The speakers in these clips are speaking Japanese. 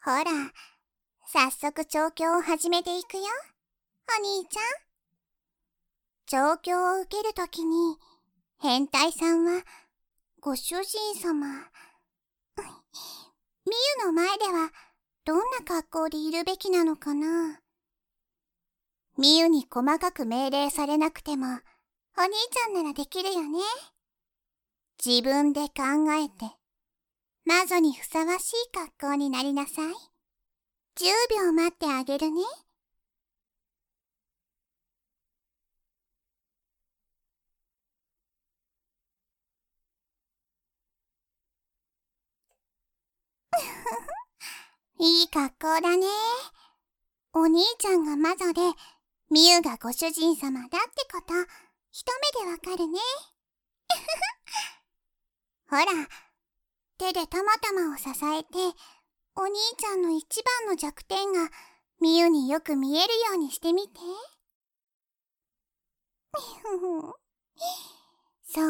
ほら、早速調教を始めていくよ、お兄ちゃん。調教を受けるときに、変態さんは、ご主人様。みゆの前では、どんな格好でいるべきなのかな。みゆに細かく命令されなくても、お兄ちゃんならできるよね。自分で考えて、魔女にふさわしい格好になりなさい。10秒待ってあげるね。いい格好だね。お兄ちゃんが魔女で、みゆがご主人様だってこと、一目でわかるね。ほら、手でたまたまを支えて、お兄ちゃんの一番の弱点がみゆによく見えるようにしてみて。そうそう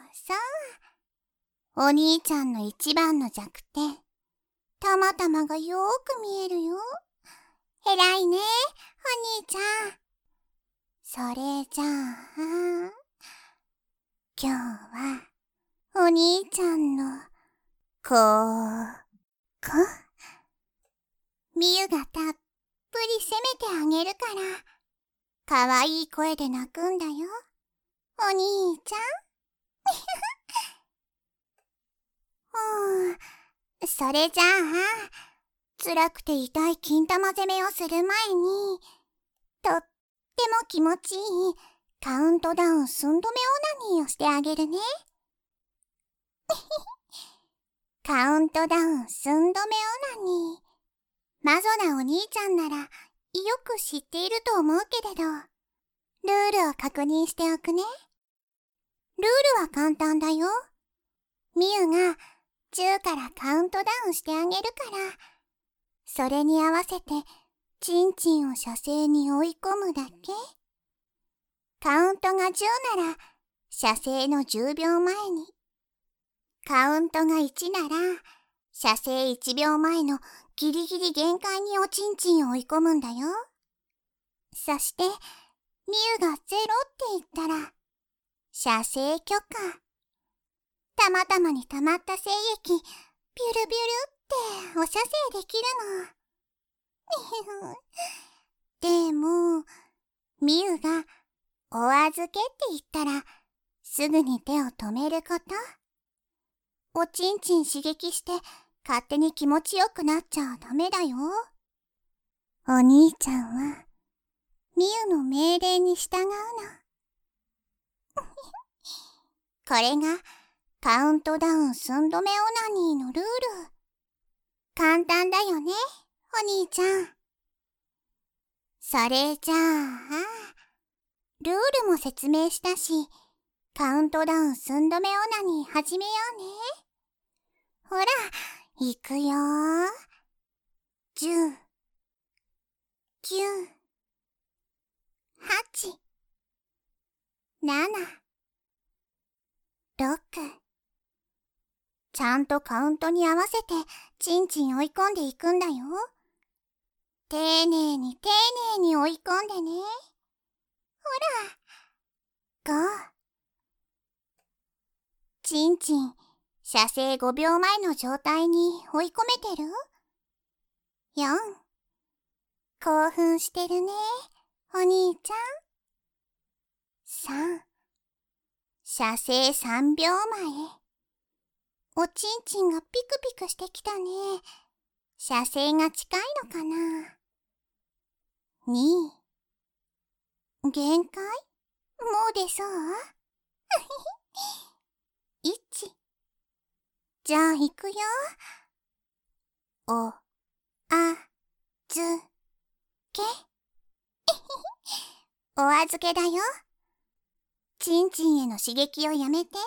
。お兄ちゃんの一番の弱点、たまたまがよーく見えるよ。偉いね、お兄ちゃん。それじゃあ、今日はお兄ちゃんのみゆがたっぷり責めてあげるから、かわいい声で泣くんだよ、お兄ちゃん。それじゃあ、辛くて痛い金玉攻めをする前に、とっても気持ちいいカウントダウン寸止めオナニーをしてあげるね。カウントダウン寸止めオナニー。魔女なお兄ちゃんならよく知っていると思うけれど、ルールを確認しておくね。ルールは簡単だよ。みゆが10からカウントダウンしてあげるから、それに合わせてチンチンを射精に追い込むだけ。カウントが10なら射精の10秒前に、カウントが1なら射精1秒前のギリギリ限界におちんちんを追い込むんだよ。そして、みゆが0って言ったら、射精許可。たまたまに溜まった精液、ビュルビュルってお射精できるの。でも、みゆがお預けって言ったら、すぐに手を止めること。おちんちん刺激して勝手に気持ちよくなっちゃダメだよ。お兄ちゃんはみゆの命令に従うの。これがカウントダウン寸止めオナニーのルール。簡単だよね、お兄ちゃん。それじゃあ、ルールも説明したし、カウントダウン寸止めオナニー始めようね。ほら、いくよー。10、9、8、7、6。ちゃんとカウントに合わせてチンチン追い込んでいくんだよ。丁寧に丁寧に追い込んでね。ほら、5。チンチン射精5秒前の状態に追い込めてる？ 4。興奮してるね、お兄ちゃん。3。射精3秒前。おちんちんがピクピクしてきたね。射精が近いのかな。2。限界？もう出そう？1。じゃあ行くよ。お、あ、ず、け。お預けだよ。ちんちんへの刺激をやめて。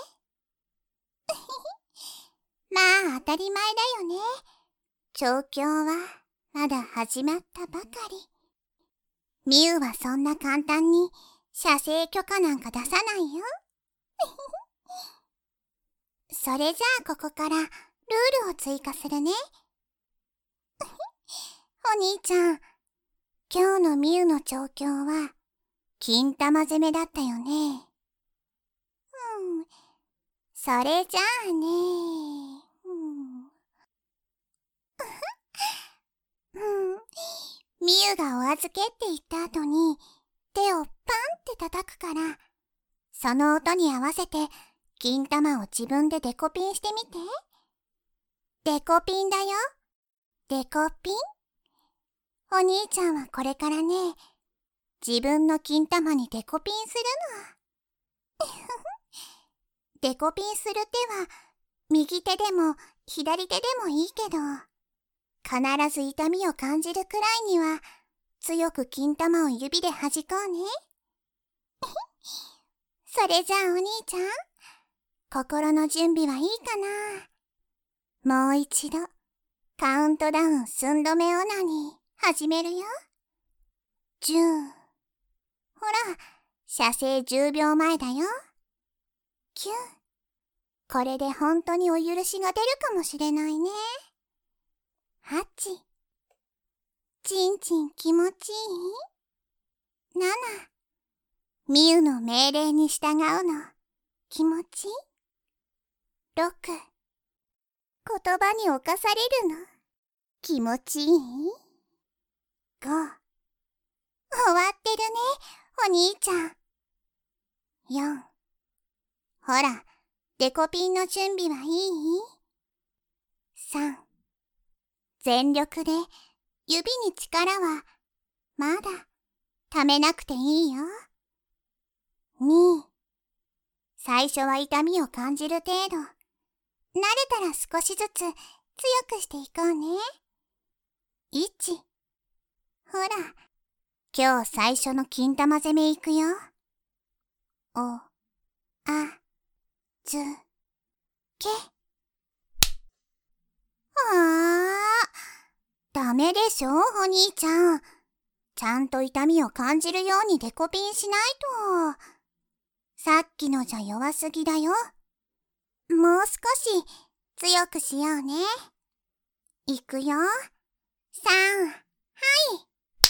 まあ当たり前だよね。調教はまだ始まったばかり。みゆはそんな簡単に射精許可なんか出さないよ。それじゃあここからルールを追加するね。 お兄ちゃん。今日のみゆの調教は、金玉攻めだったよね。それじゃあね。みゆがお預けって言った後に、手をパンって叩くから、その音に合わせて、金玉を自分でデコピンしてみて。デコピンだよ。デコピン？お兄ちゃんはこれからね、自分の金玉にデコピンするの。デコピンする手は、右手でも左手でもいいけど、必ず痛みを感じるくらいには、強く金玉を指で弾こうね。それじゃあお兄ちゃん、心の準備はいいかな。もう一度、カウントダウン寸止めオナニー始めるよ。10。ほら、射精10秒前だよ。9。これで本当にお許しが出るかもしれないね。8。ちんちん気持ちいい？ 7。みゆの命令に従うの気持ちいい？ 6。言葉に侵されるの気持ちいい？ 5。終わってるね、お兄ちゃん。4。ほら、デコピンの準備はいい？ 3。全力で指に力はまだためなくていいよ。2。最初は痛みを感じる程度。慣れたら少しずつ強くしていこうね。1。ほら、今日最初の金玉攻めいくよ。お、あ、ず、け。ダメでしょ、お兄ちゃん。ちゃんと痛みを感じるようにデコピンしないと。さっきのじゃ弱すぎだよ。もう少し強くしようね。いくよ。3、はい。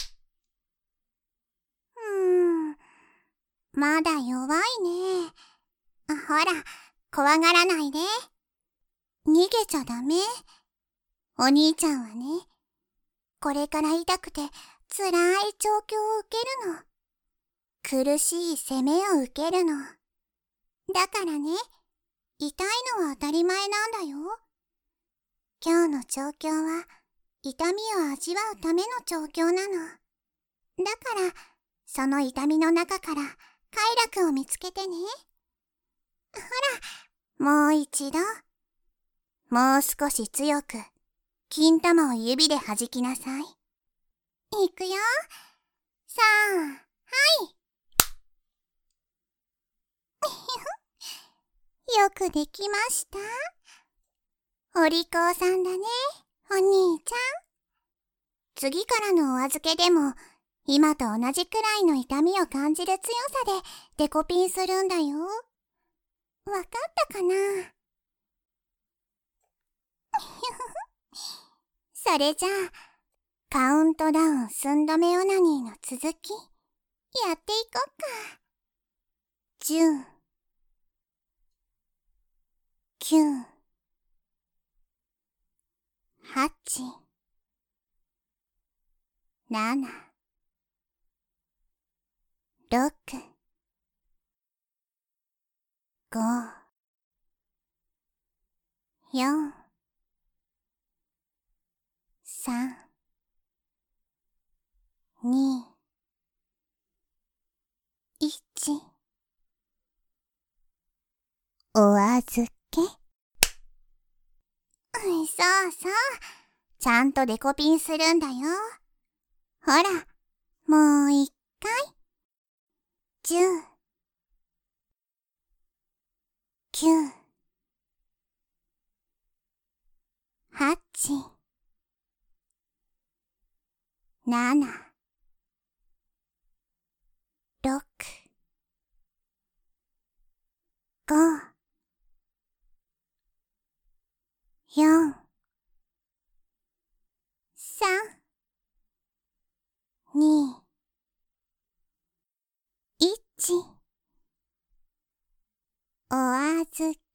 まだ弱いね。ほら、怖がらないで。逃げちゃダメ。お兄ちゃんはね、これから痛くて辛い調教を受けるの。苦しい攻めを受けるの。だからね、痛いのは当たり前なんだよ。今日の調教は痛みを味わうための調教なの。だから、その痛みの中から快楽を見つけてね。ほら、もう一度。もう少し強く、金玉を指で弾きなさい。いくよ。3、はい。よくできました。お利口さんだね、お兄ちゃん。次からのお預けでも、今と同じくらいの痛みを感じる強さでデコピンするんだよ。わかったかな？それじゃあ、カウントダウン寸止めオナニーの続き、やっていこっか。10、9、8、7、6、5、4、3、2、1。お預け。そうそう。ちゃんとデコピンするんだよ。ほら、もう一回。10、9、8、7、6、5、4、3、 2、1。お預け。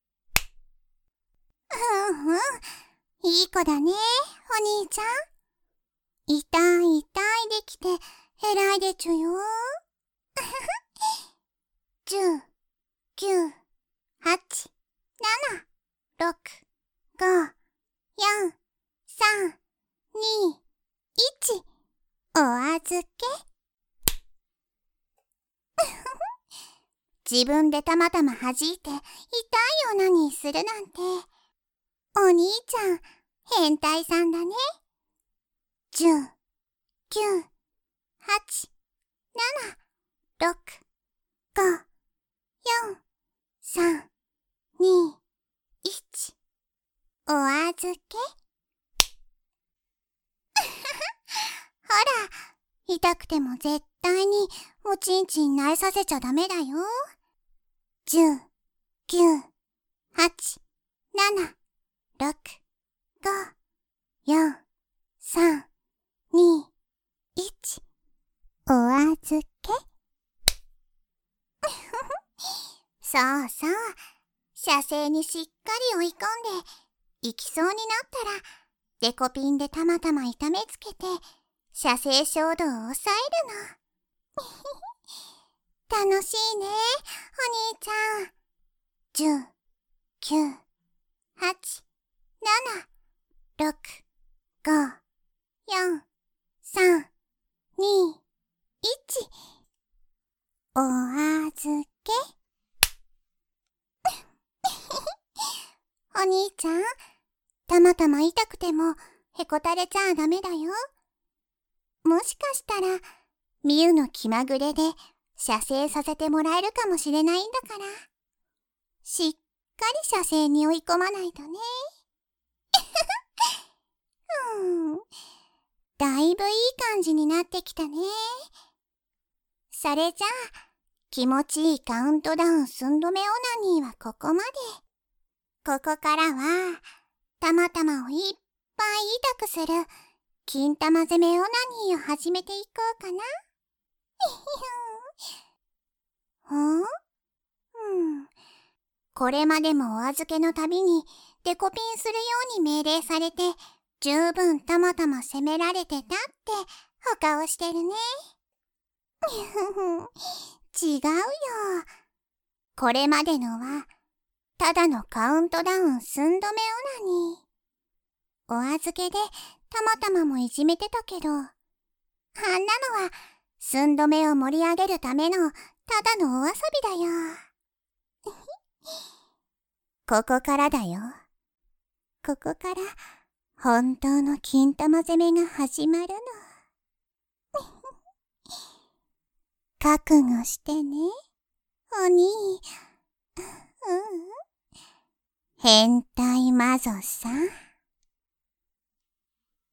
いい子だね、お兄ちゃん。痛い痛いできて、偉いでちゅよ。10、9、8、7、6、5、4、3、2、1。お預け。自分でたまたま弾いて痛いオナニーするなんて、お兄ちゃん変態さんだね。10、9、8、7、6、5、4、3、2、1。お預け。ほら、痛くても絶対におちんちん慣れさせちゃダメだよ。10、9、8、7、6、5、4、3、2、1。お預け。そうそう。射精にしっかり追い込んで、行きそうになったら、デコピンでたまたま痛めつけて、射精衝動を抑えるの。楽しいね、お兄ちゃん。10、9、8、7、6、5、4、3、2、1。お預け。お兄ちゃん、たまたま痛くてもへこたれちゃダメだよ。もしかしたら、みゆの気まぐれで射精させてもらえるかもしれないんだから、しっかり射精に追い込まないとね。だいぶいい感じになってきたね。それじゃあ、気持ちいいカウントダウン寸止めオナニーはここまで。ここからは、たまたまをいっぱい痛くする、金玉攻めオナニーを始めていこうかな。これまでもお預けのたびにデコピンするように命令されて、十分たまたま責められてたってお顔してるね。違うよ。これまでのは、ただのカウントダウン寸止めオナニー。お預けでたまたまもいじめてたけど、あんなのは寸止めを盛り上げるためのただのお遊びだよ。ここからだよ。ここから本当の金玉攻めが始まるの。覚悟してね、お兄。変態魔女さん。